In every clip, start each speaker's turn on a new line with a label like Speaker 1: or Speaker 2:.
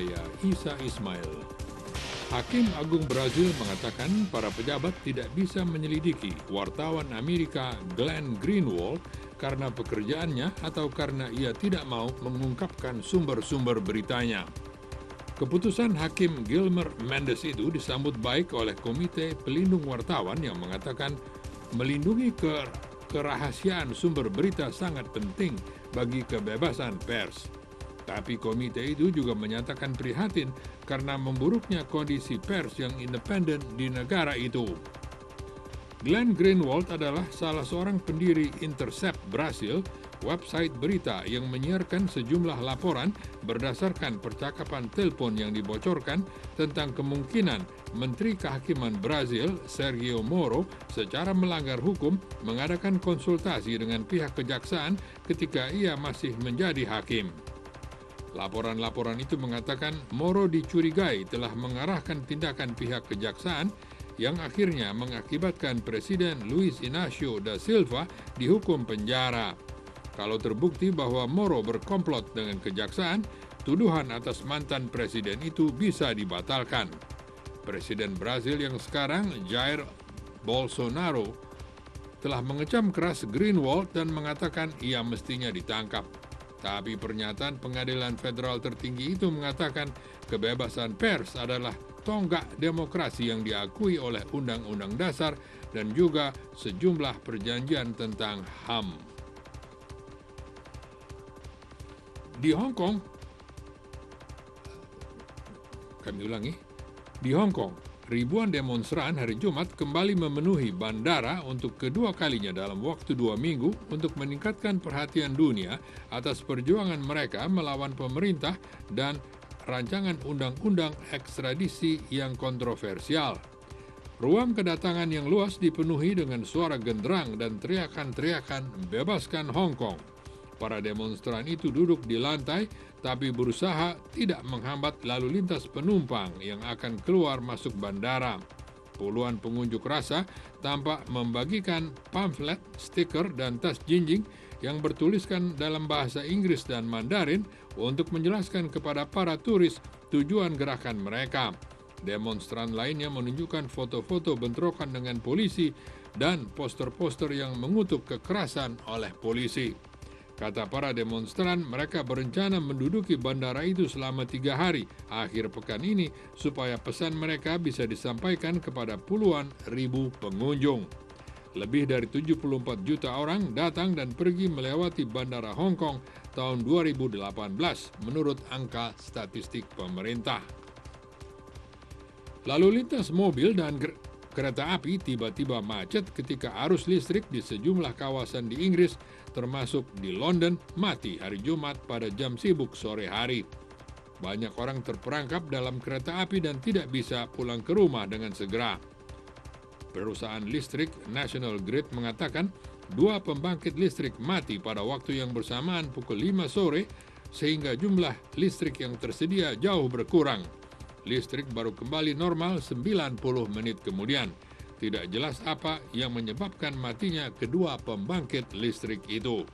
Speaker 1: saya Isa Ismail. Hakim Agung Brazil mengatakan para pejabat tidak bisa menyelidiki wartawan Amerika Glenn Greenwald karena pekerjaannya atau karena ia tidak mau mengungkapkan sumber-sumber beritanya. Keputusan Hakim Gilmer Mendes itu disambut baik oleh Komite Pelindung Wartawan yang mengatakan melindungi kerahasiaan sumber berita sangat penting bagi kebebasan pers. Tapi komite itu juga menyatakan prihatin karena memburuknya kondisi pers yang independen di negara itu. Glenn Greenwald adalah salah seorang pendiri Intercept Brasil, website berita yang menyiarkan sejumlah laporan berdasarkan percakapan telepon yang dibocorkan tentang kemungkinan Menteri Kehakiman Brasil, Sergio Moro, secara melanggar hukum mengadakan konsultasi dengan pihak kejaksaan ketika ia masih menjadi hakim. Laporan-laporan itu mengatakan Moro dicurigai telah mengarahkan tindakan pihak kejaksaan yang akhirnya mengakibatkan Presiden Luiz Inácio da Silva dihukum penjara. Kalau terbukti bahwa Moro berkomplot dengan kejaksaan, tuduhan atas mantan presiden itu bisa dibatalkan. Presiden Brasil yang sekarang, Jair Bolsonaro, telah mengecam keras Greenwald dan mengatakan ia mestinya ditangkap. Tapi pernyataan pengadilan federal tertinggi itu mengatakan kebebasan pers adalah tonggak demokrasi yang diakui oleh Undang-Undang Dasar dan juga sejumlah perjanjian tentang HAM. Di Hong Kong, di Hong Kong, ribuan demonstran hari Jumat kembali memenuhi bandara untuk kedua kalinya dalam waktu 2 minggu untuk meningkatkan perhatian dunia atas perjuangan mereka melawan pemerintah dan rancangan undang-undang ekstradisi yang kontroversial. Ruang kedatangan yang luas dipenuhi dengan suara genderang dan teriakan-teriakan "Bebaskan Hong Kong". Para demonstran itu duduk di lantai tapi berusaha tidak menghambat lalu lintas penumpang yang akan keluar masuk bandara. Puluhan pengunjuk rasa tampak membagikan pamflet, stiker, dan tas jinjing yang bertuliskan dalam bahasa Inggris dan Mandarin untuk menjelaskan kepada para turis tujuan gerakan mereka. Demonstran lainnya menunjukkan foto-foto bentrokan dengan polisi dan poster-poster yang mengutuk kekerasan oleh polisi. Kata para demonstran, mereka berencana menduduki bandara itu selama 3 hari akhir pekan ini supaya pesan mereka bisa disampaikan kepada puluhan ribu pengunjung. Lebih dari 74 juta orang datang dan pergi melewati bandara Hong Kong tahun 2018 menurut angka statistik pemerintah. Lalu lintas mobil dan kereta api tiba-tiba macet ketika arus listrik di sejumlah kawasan di Inggris termasuk di London mati hari Jumat pada jam sibuk sore hari. Banyak orang terperangkap dalam kereta api dan tidak bisa pulang ke rumah dengan segera. Perusahaan listrik National Grid mengatakan 2 pembangkit listrik mati pada waktu yang bersamaan pukul 5 sore sehingga jumlah listrik yang tersedia jauh berkurang. Listrik baru kembali normal 90 menit kemudian. Tidak jelas apa yang menyebabkan matinya kedua pembangkit listrik itu.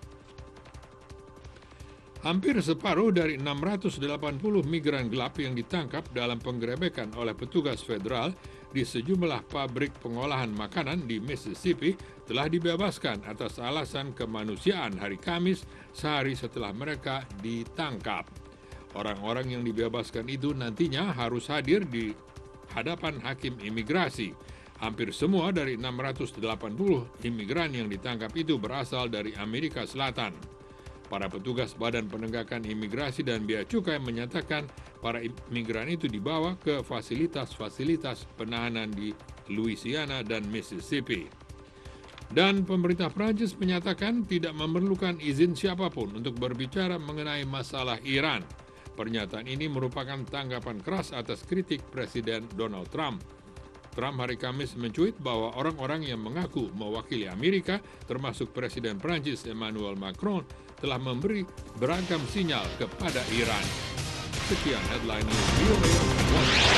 Speaker 1: Hampir separuh dari 680 migran gelap yang ditangkap dalam penggerebekan oleh petugas federal di sejumlah pabrik pengolahan makanan di Mississippi telah dibebaskan atas alasan kemanusiaan hari Kamis sehari setelah mereka ditangkap. Orang-orang yang dibebaskan itu nantinya harus hadir di hadapan hakim imigrasi. Hampir semua dari 680 imigran yang ditangkap itu berasal dari Amerika Selatan. Para petugas Badan Penegakan Imigrasi dan Bea Cukai menyatakan para imigran itu dibawa ke fasilitas-fasilitas penahanan di Louisiana dan Mississippi. Dan pemerintah Prancis menyatakan tidak memerlukan izin siapapun untuk berbicara mengenai masalah Iran. Pernyataan ini merupakan tanggapan keras atas kritik Presiden Donald Trump. Trump hari Kamis mencuit bahwa orang-orang yang mengaku mewakili Amerika, termasuk Presiden Prancis Emmanuel Macron, telah memberi beragam sinyal kepada Iran. Sekian headline news.